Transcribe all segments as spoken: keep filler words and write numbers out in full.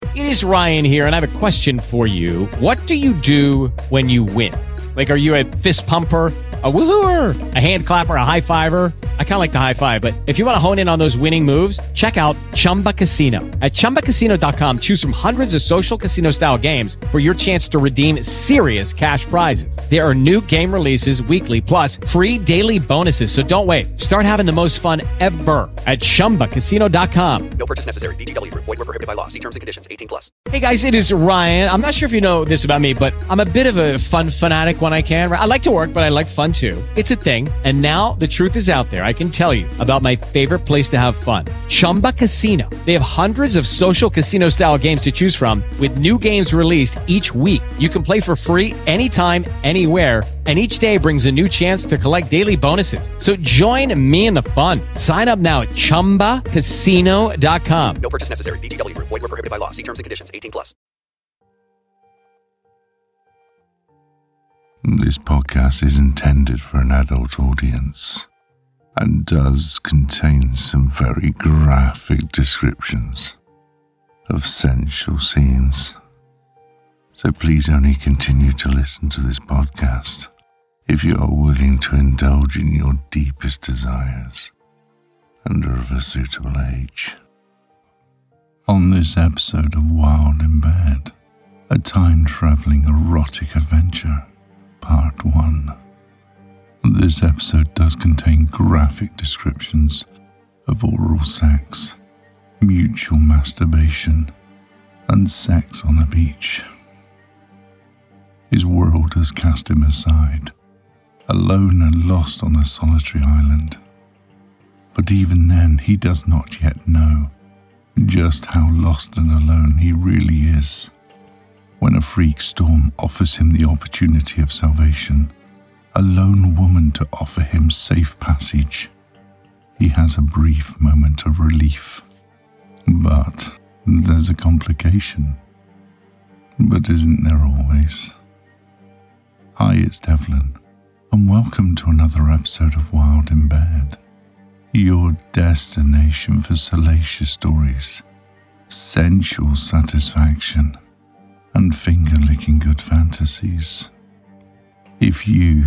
It is Ryan here, and I have a question for you. What do you do when you win? Like, are you a fist pumper, a woohooer, a hand clapper, a high fiver? I kind of like the high five, but if you want to hone in on those winning moves, check out Chumba Casino. At chumba casino dot com, choose from hundreds of social casino style games for your chance to redeem serious cash prizes. There are new game releases weekly, plus free daily bonuses. So don't wait. Start having the most fun ever at chumba casino dot com. No purchase necessary. V G W Group. Void where prohibited by law. See terms and conditions. eighteen plus. Hey guys, it is Ryan. I'm not sure if you know this about me, but I'm a bit of a fun fanatic when I can. I like to work, but I like fun too. It's a thing. And now the truth is out there. I can tell you about my favorite place to have fun. Chumba Casino. They have hundreds of social casino style games to choose from with new games released each week. You can play for free anytime, anywhere. And each day brings a new chance to collect daily bonuses. So join me in the fun. Sign up now at chumba casino dot com. No purchase necessary. V G W Group. Void where prohibited by law. See terms and conditions. eighteen plus. This podcast is intended for an adult audience and does contain some very graphic descriptions of sensual scenes. So please only continue to listen to this podcast if you are willing to indulge in your deepest desires and are of a suitable age. On this episode of Wild in Bed, a time-traveling erotic adventure, Part one. This episode does contain graphic descriptions of oral sex, mutual masturbation, and sex on a beach. His world has cast him aside, alone and lost on a solitary island. But even then, he does not yet know just how lost and alone he really is. When a freak storm offers him the opportunity of salvation, a lone woman to offer him safe passage, he has a brief moment of relief. But there's a complication. But isn't there always? Hi, it's Devlin, and welcome to another episode of Wild in Bed, your destination for salacious stories, sensual satisfaction, and finger-licking good fantasies. If you,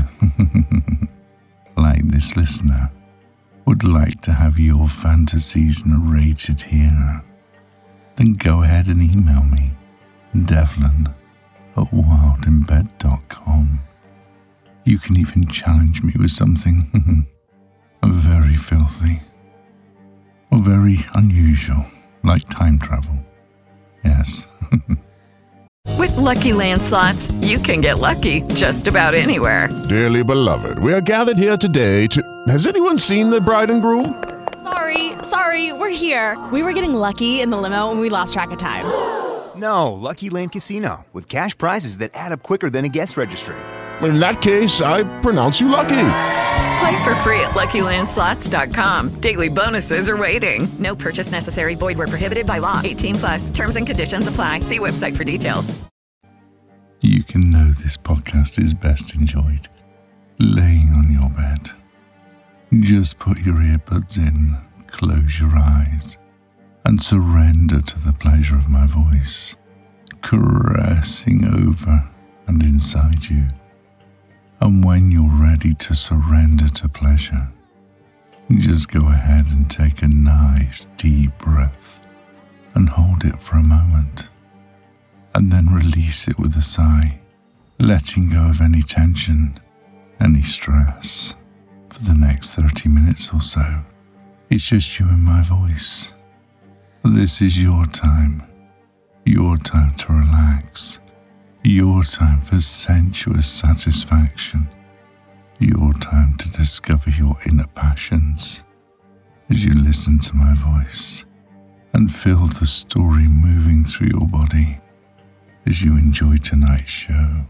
like this listener, would like to have your fantasies narrated here, then go ahead and email me, Devlin at wild in bed dot com. You can even challenge me with something very filthy or very unusual, like time travel. Yes. With Lucky Land Slots, you can get lucky just about anywhere. Dearly beloved, we are gathered here today to... Has anyone seen the bride and groom? Sorry, sorry, we're here. We were getting lucky in the limo and we lost track of time. No, Lucky Land Casino, with cash prizes that add up quicker than a guest registry. In that case, I pronounce you lucky. Play for free at lucky land slots dot com. Daily bonuses are waiting. No purchase necessary. Void where prohibited by law. eighteen plus. Terms and conditions apply. See website for details. You can know this podcast is best enjoyed laying on your bed. Just put your earbuds in, close your eyes, and surrender to the pleasure of my voice, caressing over and inside you. And when you're ready to surrender to pleasure, just go ahead and take a nice deep breath and hold it for a moment, and then release it with a sigh, letting go of any tension, any stress. For the next thirty minutes or so, it's just you and my voice. This is your time, your time to relax, your time for sensuous satisfaction, your time to discover your inner passions as you listen to my voice and feel the story moving through your body as you enjoy tonight's show.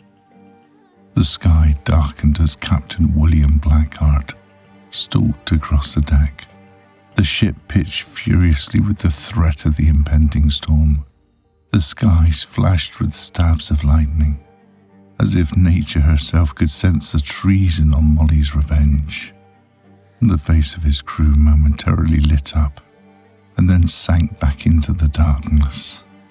The sky darkened as Captain William Blackheart stalked across the deck. The ship pitched furiously with the threat of the impending storm. The skies flashed with stabs of lightning, as if nature herself could sense the treason on Molly's revenge. The face of his crew momentarily lit up and then sank back into the darkness.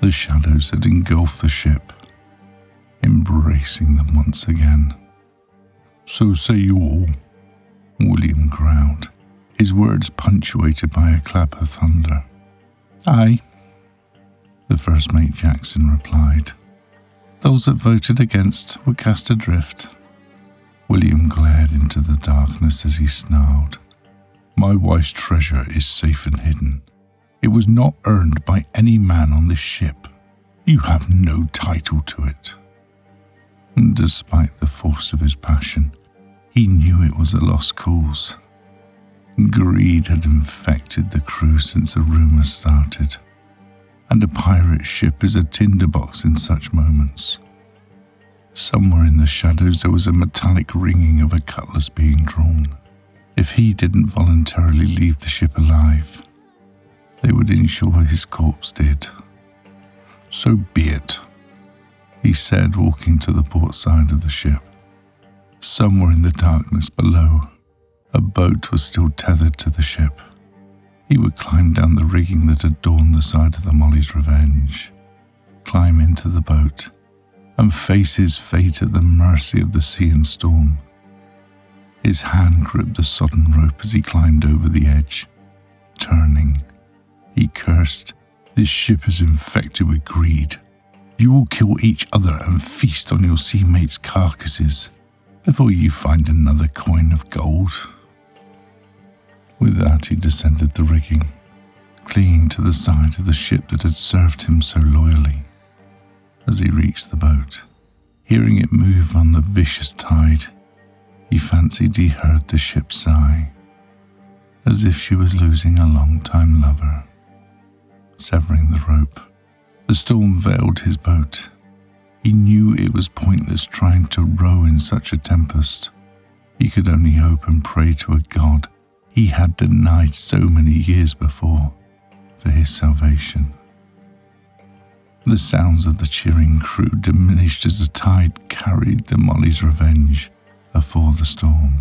The shadows had engulfed the ship, embracing them once again. "So say you all," William growled, his words punctuated by a clap of thunder. "Aye," the first mate Jackson replied. "Those that voted against were cast adrift." William glared into the darkness as he snarled, "My wife's treasure is safe and hidden. It was not earned by any man on this ship. You have no title to it." And despite the force of his passion, he knew it was a lost cause. Greed had infected the crew since the rumour started, and a pirate ship is a tinderbox in such moments. Somewhere in the shadows there was a metallic ringing of a cutlass being drawn. If he didn't voluntarily leave the ship alive, they would ensure his corpse did. "So be it," he said, walking to the port side of the ship. Somewhere in the darkness below, a boat was still tethered to the ship. He would climb down the rigging that adorned the side of the Molly's Revenge, climb into the boat, and face his fate at the mercy of the sea and storm. His hand gripped the sodden rope as he climbed over the edge. Turning, he cursed, "This ship is infected with greed. You will kill each other and feast on your sea mates' carcasses before you find another coin of gold." With that, he descended the rigging, clinging to the side of the ship that had served him so loyally. As he reached the boat, hearing it move on the vicious tide, he fancied he heard the ship sigh, as if she was losing a long-time lover. Severing the rope, the storm veiled his boat. He knew it was pointless trying to row in such a tempest. He could only hope and pray to a God he had denied so many years before for his salvation. The sounds of the cheering crew diminished as the tide carried the Molly's Revenge afore the storm.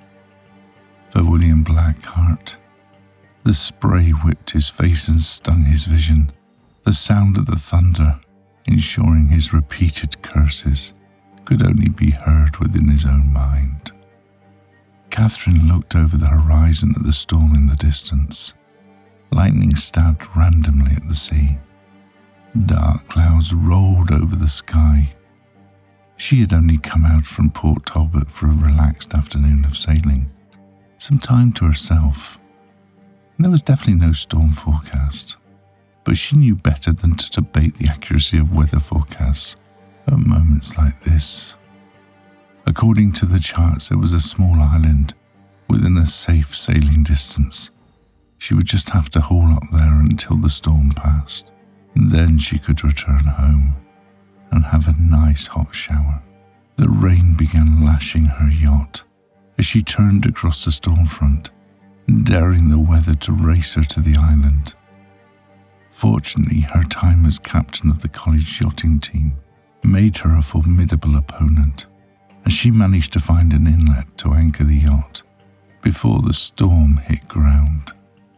For William Blackheart, the spray whipped his face and stung his vision, the sound of the thunder, ensuring his repeated curses, could only be heard within his own mind. Catherine looked over the horizon at the storm in the distance. Lightning stabbed randomly at the sea. Dark clouds rolled over the sky. She had only come out from Port Talbot for a relaxed afternoon of sailing, some time to herself. And there was definitely no storm forecast, but she knew better than to debate the accuracy of weather forecasts at moments like this. According to the charts, there was a small island within a safe sailing distance. She would just have to haul up there until the storm passed, and then she could return home and have a nice hot shower. The rain began lashing her yacht as she turned across the storm front, daring the weather to race her to the island. Fortunately, her time as captain of the college yachting team made her a formidable opponent, and she managed to find an inlet to anchor the yacht before the storm hit ground.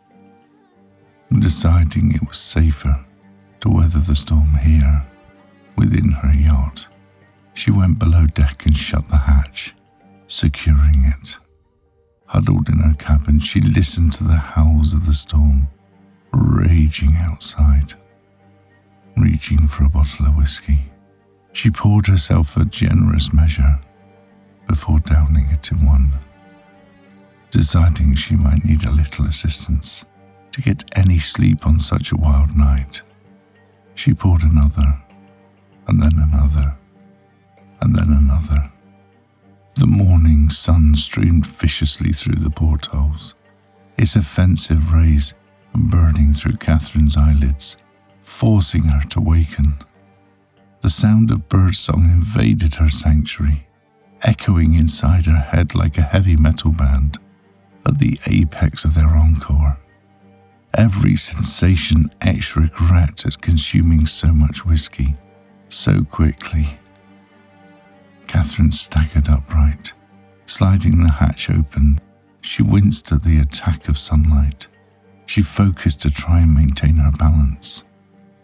Deciding it was safer to weather the storm here, within her yacht, she went below deck and shut the hatch, securing it. Huddled in her cabin, she listened to the howls of the storm raging outside. Reaching for a bottle of whiskey, she poured herself a generous measure before downing it in one. Deciding she might need a little assistance to get any sleep on such a wild night, she poured another, and then another, and then another. The morning sun streamed viciously through the portholes, its offensive rays burning through Catherine's eyelids, forcing her to waken. The sound of birdsong invaded her sanctuary, echoing inside her head like a heavy metal band at the apex of their encore. Every sensation etched regret at consuming so much whiskey so quickly. Catherine staggered upright. Sliding the hatch open, she winced at the attack of sunlight. She focused to try and maintain her balance.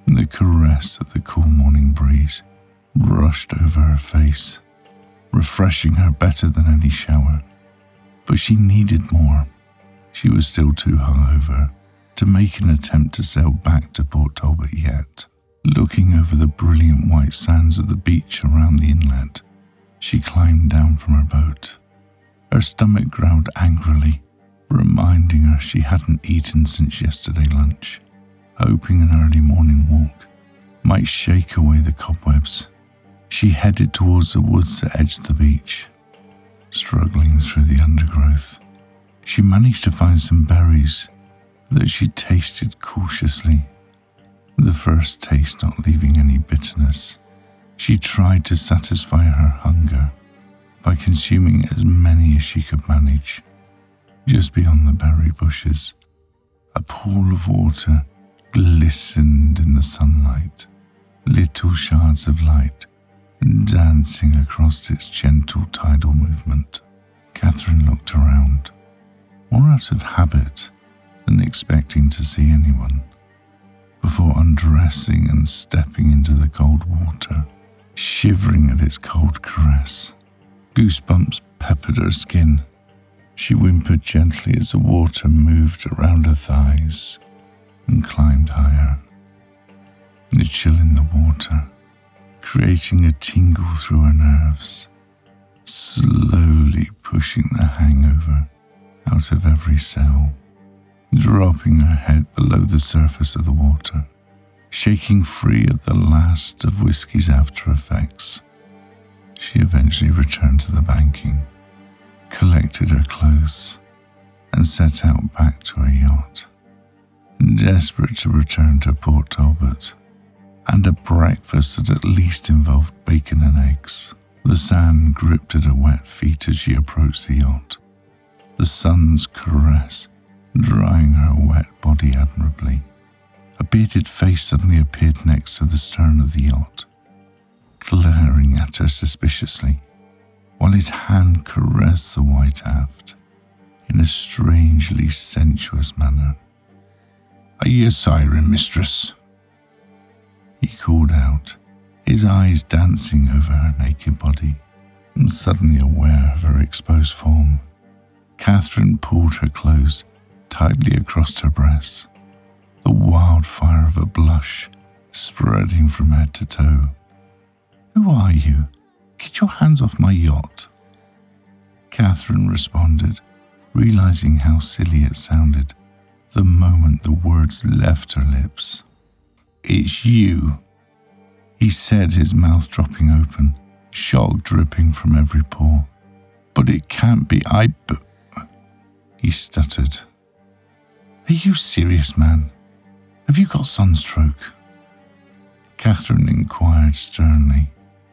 The caress of the cool morning breeze rushed over her face, refreshing her better than any shower. But she needed more. She was still too hungover to make an attempt to sail back to Port Talbot yet. Looking over the brilliant white sands of the beach around the inlet, she climbed down from her boat. Her stomach growled angrily, reminding her she hadn't eaten since yesterday lunch, hoping an early morning walk might shake away the cobwebs. She headed towards the woods that edged the beach. Struggling through the undergrowth, she managed to find some berries that she tasted cautiously, the first taste not leaving any bitterness. She tried to satisfy her hunger by consuming as many as she could manage. Just beyond the berry bushes, a pool of water glistened in the sunlight, little shards of light dancing across its gentle tidal movement. Catherine looked around, more out of habit than expecting to see anyone, before undressing and stepping into the cold water, shivering at its cold caress. Goosebumps peppered her skin. She whimpered gently as the water moved around her thighs and climbed higher. The chill in the water, creating a tingle through her nerves, slowly pushing the hangover out of every cell, dropping her head below the surface of the water, shaking free of the last of whiskey's after effects. She eventually returned to the banking, collected her clothes, and set out back to her yacht. Desperate to return to Port Talbot and a breakfast that at least involved bacon and eggs. The sand gripped at her wet feet as she approached the yacht, the sun's caress drying her wet body admirably. A bearded face suddenly appeared next to the stern of the yacht, glaring at her suspiciously, while his hand caressed the white aft in a strangely sensuous manner. "Are you a siren, mistress?" he called out, his eyes dancing over her naked body, and suddenly aware of her exposed form. Catherine pulled her clothes tightly across her breasts, the wildfire of a blush spreading from head to toe. "Who are you? Get your hands off my yacht." Catherine responded, realizing how silly it sounded the moment the words left her lips. "It's you," he said, his mouth dropping open, shock dripping from every pore. "But it can't be, I b-" he stuttered. "Are you serious, man? Have you got sunstroke?" Catherine inquired sternly.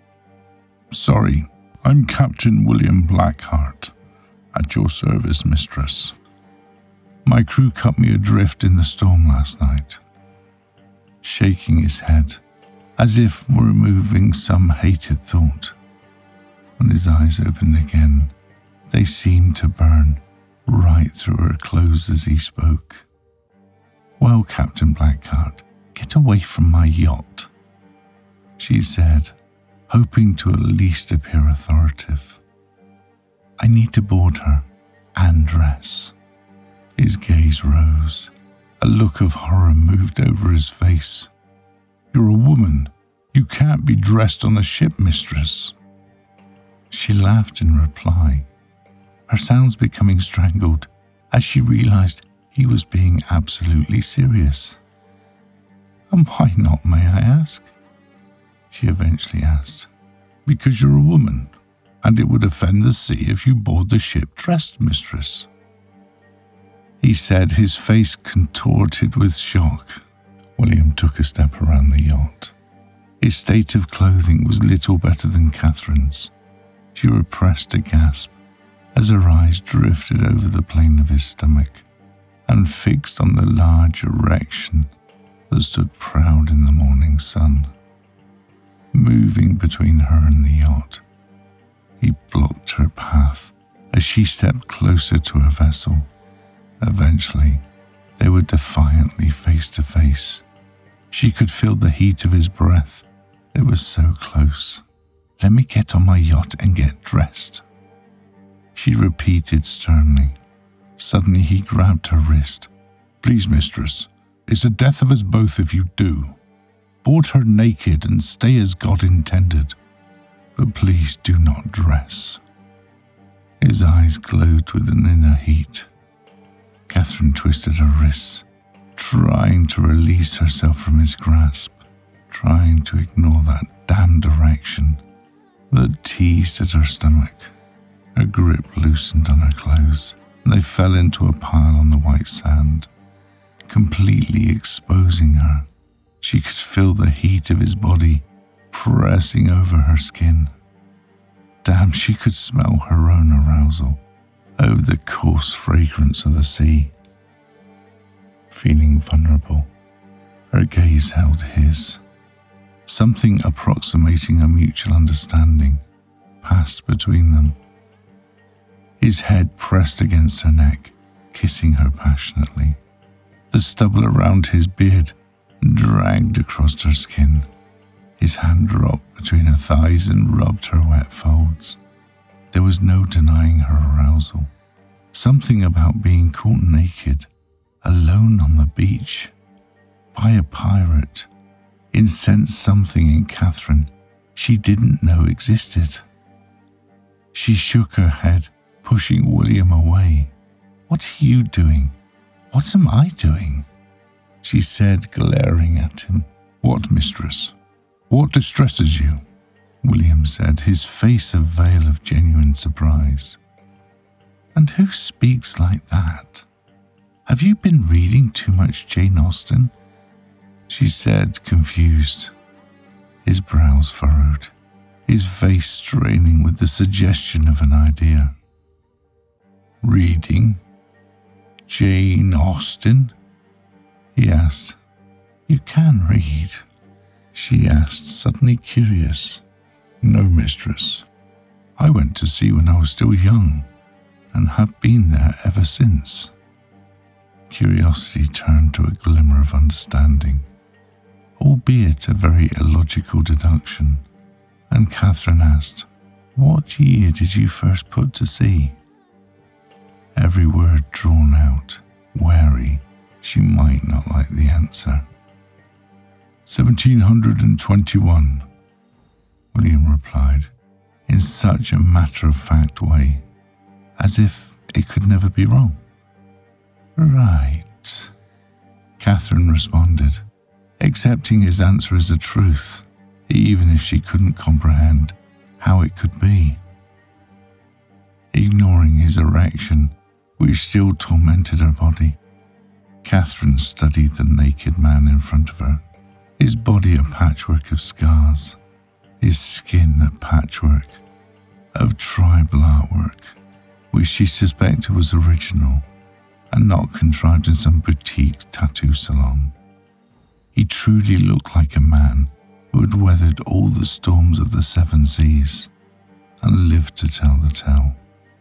"Sorry, I'm Captain William Blackheart, at your service, mistress. My crew cut me adrift in the storm last night." Shaking his head, as if removing some hated thought. When his eyes opened again, they seemed to burn right through her clothes as he spoke. "Well, Captain Blackheart, get away from my yacht," she said, hoping to at least appear authoritative. "I need to board her and dress." His gaze rose. A look of horror moved over his face. "You're a woman. You can't be dressed on a ship, mistress." She laughed in reply, her sounds becoming strangled as she realized he was being absolutely serious. "And why not, may I ask?" she eventually asked. "Because you're a woman, and it would offend the sea if you board the ship dressed, mistress," he said, his face contorted with shock. William took a step around the yacht. His state of clothing was little better than Catherine's. She repressed a gasp as her eyes drifted over the plane of his stomach and fixed on the large erection that stood proud in the morning sun. Moving between her and the yacht, he blocked her path as she stepped closer to her vessel. Eventually, they were defiantly face to face, She could feel the heat of his breath. It was so close. "Let me get on my yacht and get dressed," she repeated sternly. Suddenly he grabbed her wrist. "Please, mistress, it's the death of us both if you do. Board her naked and stay as God intended. But please do not dress." His eyes glowed with an inner heat. Catherine twisted her wrists, trying to release herself from his grasp, trying to ignore that damned erection that teased at her stomach. Her grip loosened on her clothes, and they fell into a pile on the white sand, completely exposing her. She could feel the heat of his body pressing over her skin. Damn, she could smell her own arousal over the coarse fragrance of the sea. Feeling vulnerable, her gaze held his. Something approximating a mutual understanding passed between them. His head pressed against her neck, kissing her passionately. The stubble around his beard dragged across her skin. His hand dropped between her thighs and rubbed her wet folds. There was no denying her arousal. Something about being caught naked, alone on the beach, by a pirate, incensed something in Catherine she didn't know existed. She shook her head, pushing William away. "What are you doing? What am I doing?" she said, glaring at him. "What, mistress? What distresses you?" William said, his face a veil of genuine surprise. "And who speaks like that? Have you been reading too much Jane Austen?" she said, confused. His brows furrowed, his face straining with the suggestion of an idea. "Reading? Jane Austen?" he asked. "You can read?" she asked, suddenly curious. "No, mistress. I went to sea when I was still young, and have been there ever since." Curiosity turned to a glimmer of understanding, albeit a very illogical deduction, and Catherine asked, "What year did you first put to sea?" Every word drawn out, wary she might not like the answer. seventeen twenty-one, William replied, in such a matter-of-fact way, as if it could never be wrong. "Right," Catherine responded, accepting his answer as a truth, even if she couldn't comprehend how it could be. Ignoring his erection, which still tormented her body, Catherine studied the naked man in front of her, his body a patchwork of scars, his skin a patchwork of tribal artwork, which she suspected was original and not contrived in some boutique tattoo salon. He truly looked like a man who had weathered all the storms of the seven seas and lived to tell the tale.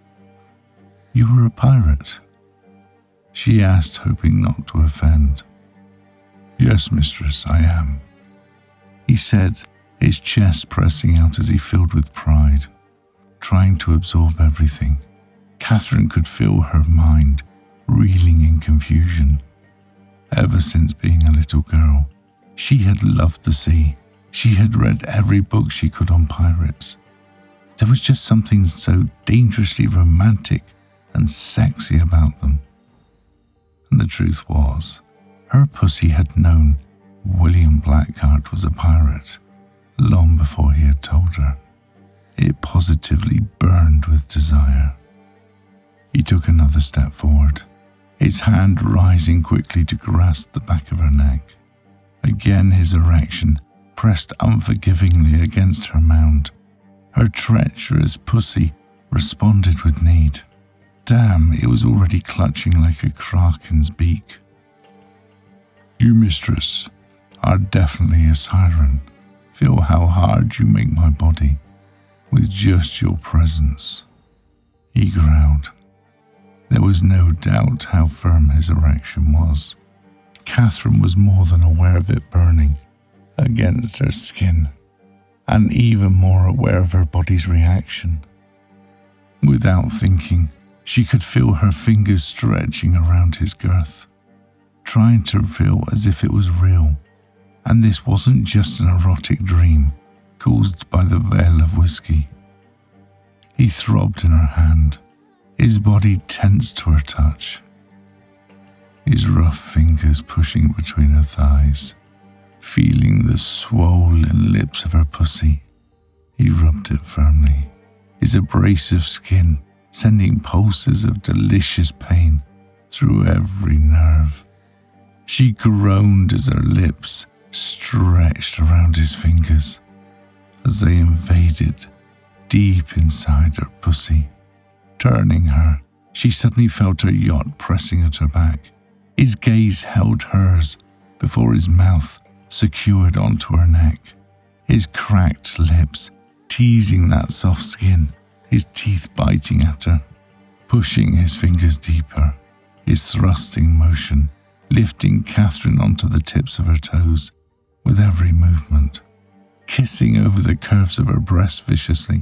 "You were a pirate?" she asked, hoping not to offend. "Yes, mistress, I am," he said, his chest pressing out as he filled with pride, trying to absorb everything. Catherine could feel her mind reeling in confusion. Ever since being a little girl, she had loved the sea. She had read every book she could on pirates. There was just something so dangerously romantic and sexy about them. And the truth was, her pussy had known William Blackheart was a pirate long before he had told her. It positively burned with desire. He took another step forward, his hand rising quickly to grasp the back of her neck. Again his erection pressed unforgivingly against her mound. Her treacherous pussy responded with need. Damn, it was already clutching like a kraken's beak. "You, mistress, are definitely a siren. Feel how hard you make my body with just your presence," he growled. There was no doubt how firm his erection was. Catherine was more than aware of it burning against her skin, and even more aware of her body's reaction. Without thinking, she could feel her fingers stretching around his girth, trying to feel as if it was real, and this wasn't just an erotic dream caused by the veil of whiskey. He throbbed in her hand, his body tense to her touch, his rough fingers pushing between her thighs, feeling the swollen lips of her pussy. He rubbed it firmly, his abrasive skin sending pulses of delicious pain through every nerve. She groaned as her lips stretched around his fingers as they invaded deep inside her pussy. Turning her, she suddenly felt her yacht pressing at her back. His gaze held hers before his mouth secured onto her neck, his cracked lips teasing that soft skin, his teeth biting at her, pushing his fingers deeper, his thrusting motion lifting Catherine onto the tips of her toes with every movement, kissing over the curves of her breast viciously,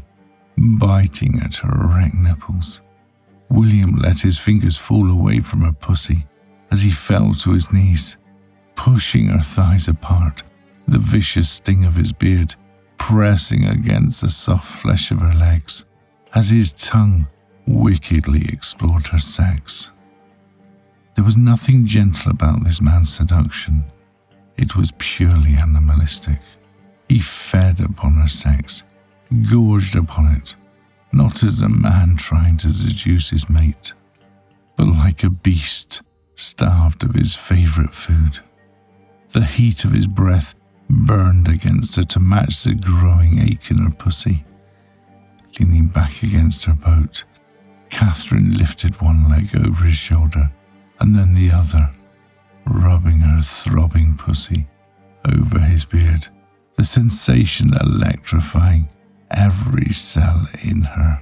biting at her erect nipples. William let his fingers fall away from her pussy as he fell to his knees, pushing her thighs apart, the vicious sting of his beard pressing against the soft flesh of her legs as his tongue wickedly explored her sex. There was nothing gentle about this man's seduction. It was purely animalistic. He fed upon her sex, gorged upon it, not as a man trying to seduce his mate, but like a beast starved of his favourite food. The heat of his breath burned against her to match the growing ache in her pussy. Leaning back against her boat, Catherine lifted one leg over his shoulder and then the other, rubbing her throbbing pussy over his beard, the sensation electrifying every cell in her.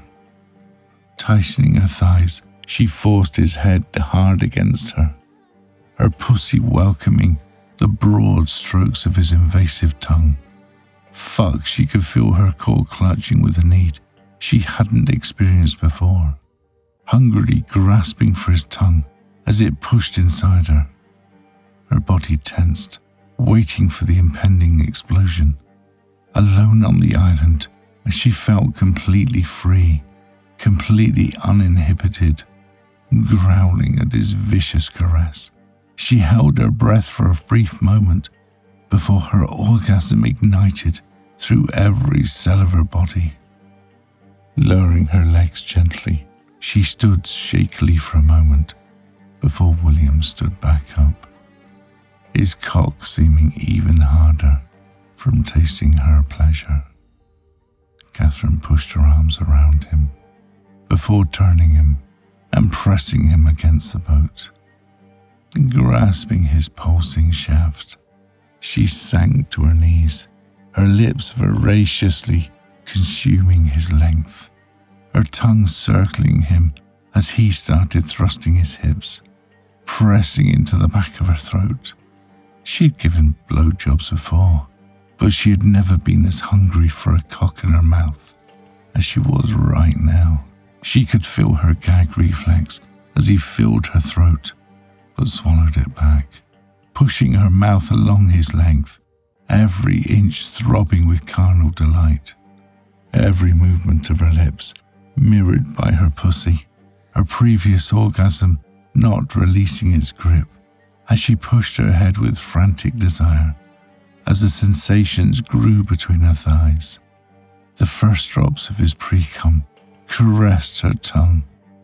Tightening her thighs, she forced his head hard against her, her pussy welcoming the broad strokes of his invasive tongue. Fuck, she could feel her core clutching with a need she hadn't experienced before, hungrily grasping for his tongue as it pushed inside her. Her body tensed, waiting for the impending explosion. Alone on the island, she felt completely free, completely uninhibited, growling at his vicious caress. She held her breath for a brief moment before her orgasm ignited through every cell of her body. Lowering her legs gently, she stood shakily for a moment before William stood back up, his cock seeming even harder from tasting her pleasure. Catherine pushed her arms around him before turning him and pressing him against the boat. Grasping his pulsing shaft, she sank to her knees, her lips voraciously consuming his length, her tongue circling him as he started thrusting his hips, pressing into the back of her throat. She had given blowjobs before, but she had never been as hungry for a cock in her mouth as she was right now. She could feel her gag reflex as he filled her throat, but swallowed it back, pushing her mouth along his length, every inch throbbing with carnal delight. Every movement of her lips mirrored by her pussy, her previous orgasm not releasing its grip as she pushed her head with frantic desire, as the sensations grew between her thighs. The first drops of his pre-cum caressed her tongue.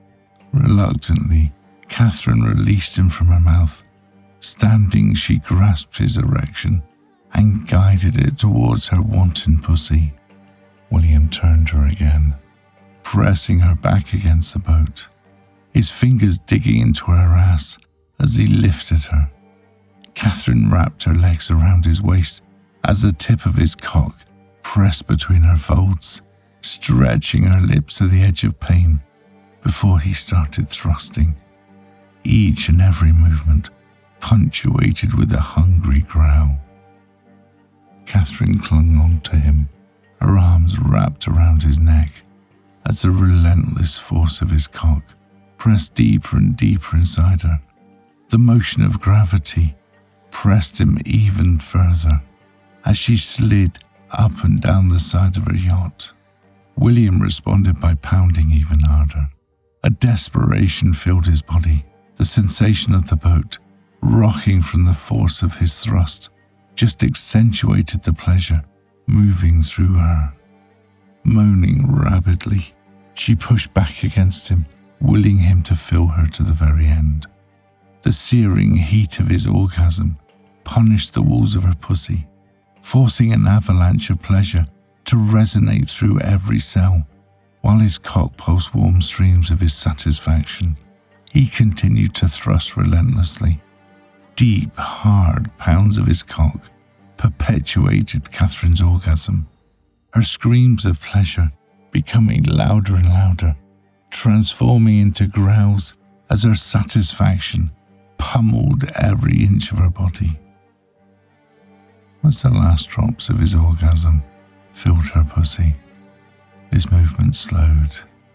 Reluctantly, Catherine released him from her mouth. Standing, she grasped his erection and guided it towards her wanton pussy. William turned her again, pressing her back against the boat, his fingers digging into her ass as he lifted her. Catherine wrapped her legs around his waist as the tip of his cock pressed between her folds, stretching her lips to the edge of pain before he started thrusting. Each and every movement punctuated with a hungry growl. Catherine clung on to him, her arms wrapped around his neck, as the relentless force of his cock pressed deeper and deeper inside her. The motion of gravity pressed him even further as she slid up and down the side of her yacht. William responded by pounding even harder. A desperation filled his body. The sensation of the boat, rocking from the force of his thrust, just accentuated the pleasure moving through her. Moaning rapidly, she pushed back against him, willing him to fill her to the very end. The searing heat of his orgasm punished the walls of her pussy, forcing an avalanche of pleasure to resonate through every cell, while his cock pulsed warm streams of his satisfaction. He continued to thrust relentlessly. Deep, hard pounds of his cock perpetuated Catherine's orgasm, her screams of pleasure becoming louder and louder, transforming into growls as her satisfaction pummeled every inch of her body. As the last drops of his orgasm filled her pussy, his movement slowed,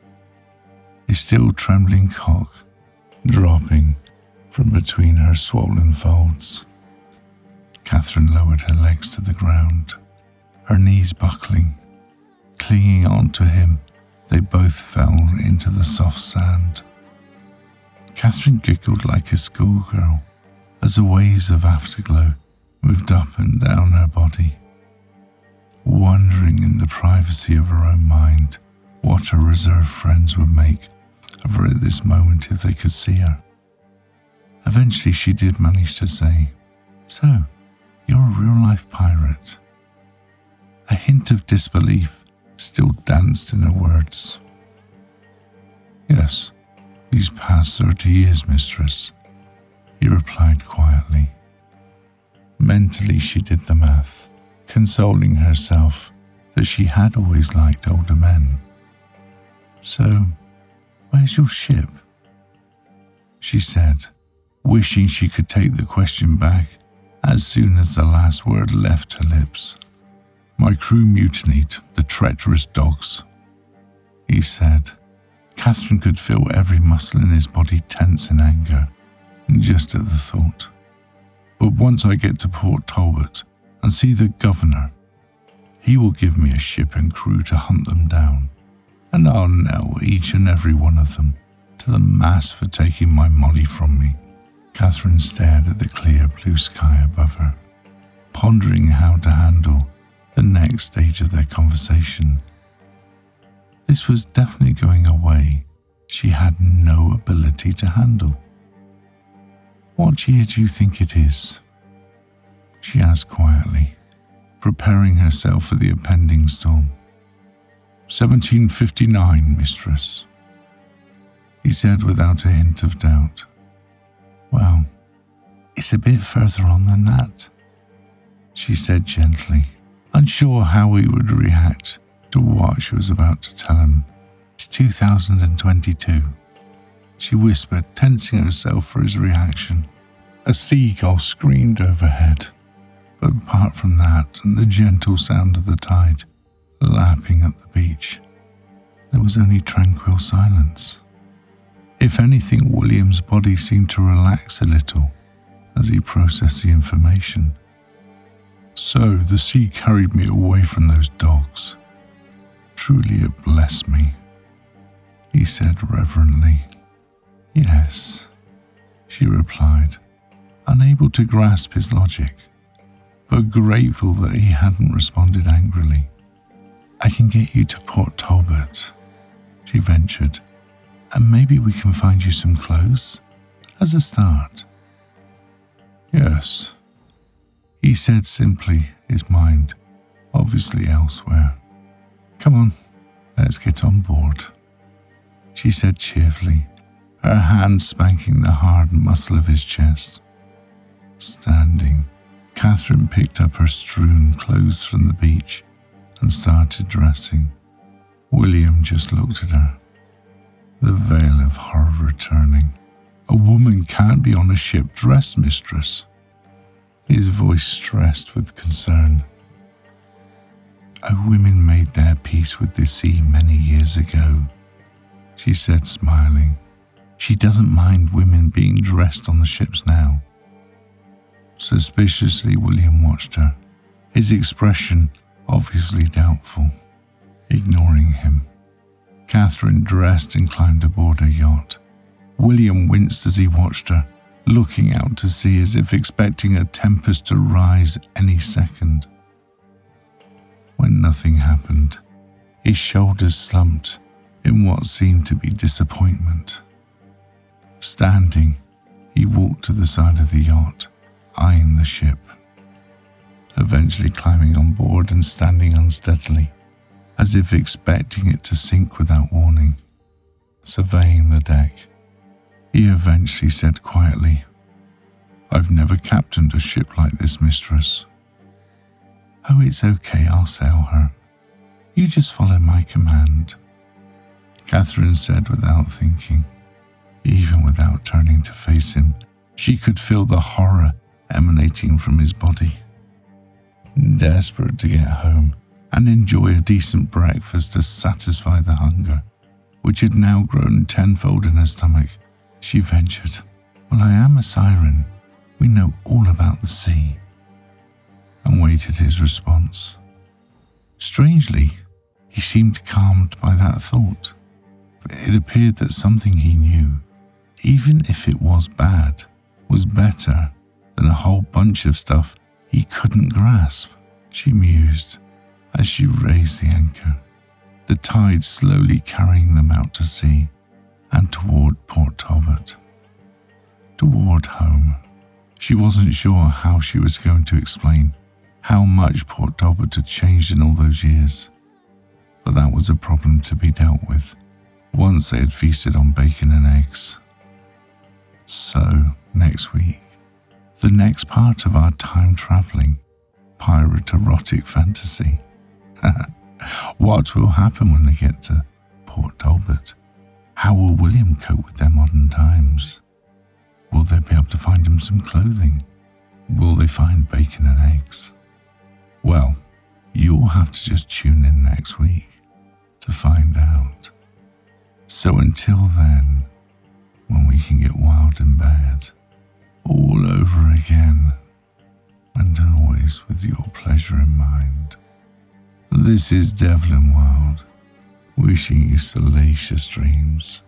his still trembling cock dropping from between her swollen folds. Catherine lowered her legs to the ground, her knees buckling. Clinging on to him, they both fell into the soft sand. Catherine giggled like a schoolgirl as the waves of afterglow moved up and down her body, wondering in the privacy of her own mind what her reserved friends would make of her at this moment if they could see her. Eventually she did manage to say, "So, you're a real-life pirate." A hint of disbelief still danced in her words. "Yes, these past thirty years, mistress," he replied quietly. Mentally she did the math, consoling herself that she had always liked older men. "So, where's your ship?" she said, wishing she could take the question back as soon as the last word left her lips. "My crew mutinied, the treacherous dogs," he said. Catherine could feel every muscle in his body tense in anger, just at the thought. "But once I get to Port Talbot and see the governor, he will give me a ship and crew to hunt them down, and I'll nail each and every one of them to the mast for taking my Molly from me." Catherine stared at the clear blue sky above her, pondering how to handle the next stage of their conversation. This was definitely going away she had no ability to handle. "What year do you think it is?" she asked quietly, preparing herself for the impending storm. seventeen fifty-nine, mistress," he said without a hint of doubt. "Well, it's a bit further on than that," she said gently, unsure how he would react to what she was about to tell him. "It's two thousand twenty-two, she whispered, tensing herself for his reaction. A seagull screamed overhead, but apart from that and the gentle sound of the tide lapping at the beach, there was only tranquil silence. If anything, William's body seemed to relax a little as he processed the information. "So the sea carried me away from those dogs. Truly it blessed me," he said reverently. "Yes," she replied, unable to grasp his logic, but grateful that he hadn't responded angrily. "I can get you to Port Talbot," she ventured, "and maybe we can find you some clothes as a start." "Yes," he said simply, his mind obviously elsewhere. "Come on, let's get on board," she said cheerfully, her hand spanking the hard muscle of his chest. Standing, Catherine picked up her strewn clothes from the beach and started dressing. William just looked at her, the veil of horror returning. A woman can't be on a ship dressed, mistress. His voice stressed with concern. Oh, women made their peace with the sea many years ago, she said, smiling. She doesn't mind women being dressed on the ships now. Suspiciously, William watched her, his expression obviously doubtful. Ignoring him, Catherine dressed and climbed aboard her yacht. William winced as he watched her, looking out to sea as if expecting a tempest to rise any second. When nothing happened, his shoulders slumped in what seemed to be disappointment. Standing, he walked to the side of the yacht, eyeing the ship. Eventually climbing on board and standing unsteadily, as if expecting it to sink without warning. Surveying the deck, he eventually said quietly, I've never captained a ship like this, mistress. Oh, it's okay, I'll sail her. You just follow my command, Catherine said without thinking. Even without turning to face him, she could feel the horror emanating from his body. Desperate to get home and enjoy a decent breakfast to satisfy the hunger, which had now grown tenfold in her stomach, she ventured, Well, I am a siren. We know all about the sea. And waited his response. Strangely, he seemed calmed by that thought. It appeared that something he knew, even if it was bad, was better than a whole bunch of stuff he couldn't grasp, she mused as she raised the anchor, the tide slowly carrying them out to sea and toward Port Talbot. Toward home. She wasn't sure how she was going to explain how much Port Talbot had changed in all those years, but that was a problem to be dealt with once they had feasted on bacon and eggs. So, next week, the next part of our time-travelling, pirate erotic fantasy. What will happen when they get to Port Talbot? How will William cope with their modern times? Will they be able to find him some clothing? Will they find bacon and eggs? Well, you'll have to just tune in next week to find out. So until then, when we can get wild in bed, all over again, and always with your pleasure in mind, this is Devlin Wild, wishing you salacious dreams.